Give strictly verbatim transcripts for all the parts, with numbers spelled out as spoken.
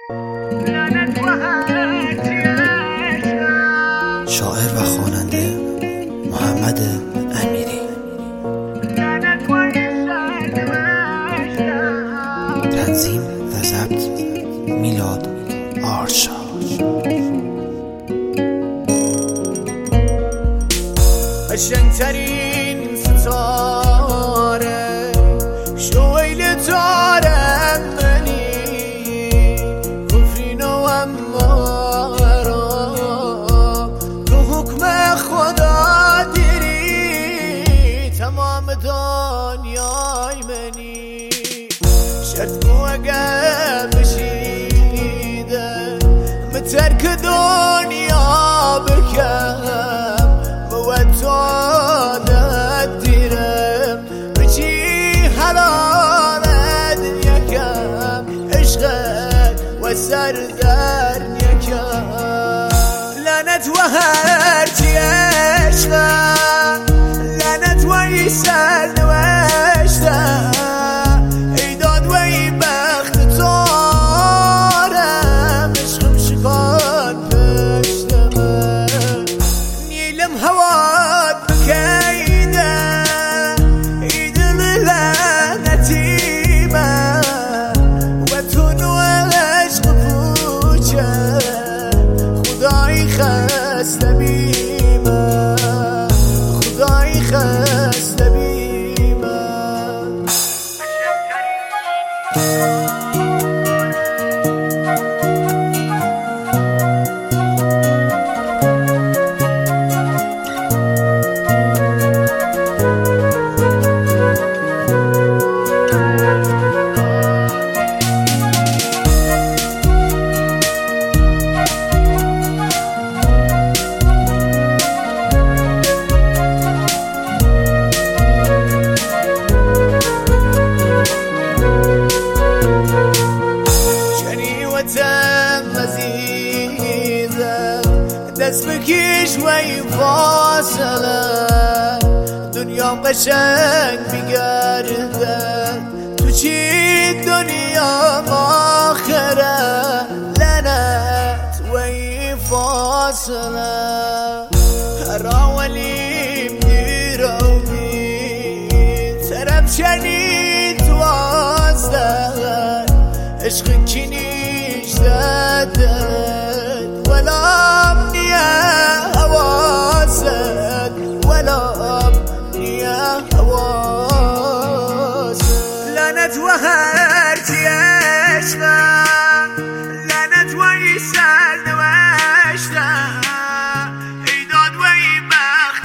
شاعر و خواننده محمد امیری. تنظیم و ضبط میلاد آرشا. قشنگترین ستاره شویل دارم منی کفرین و امارم تو حکم خدا دیری تمام دنیای منی شرط مو اگر بشیده مترک دنیا بکم موتانت دیرم بچی حلالت یکم عشقت و سردر یکم لعنت و هرچی عشقم لعنت و ای سرنوشتم ای داد و ای بخت تارم عشقم شکان پشتمه نیلم هوات بکیده ای دل لعنتی من و تو نو عشق پوچه خدایی خسته بی من خدایی خسته بی من. دست بکش و این فاصله دنیام قشنگ میگرده تو چی دنیا آخره لعنت و این فاصله هر اولیم دیره و می طرف شنید وازده عشق کنیش دادت ولام نیه حواست ولام نیه حواست لعنت و هرچی عشقم لعنت و ای سرنوشتم ای داد و ای بخت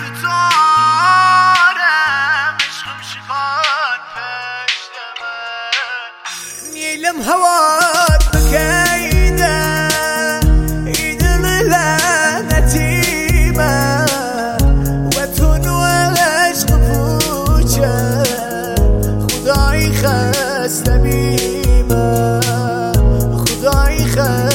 تارم عشقم شکان پشتمه نیلم هوات بکیده ای دل لعنتی من و تو نو عشق پوچه خدایی خسته بی من خدایی خسته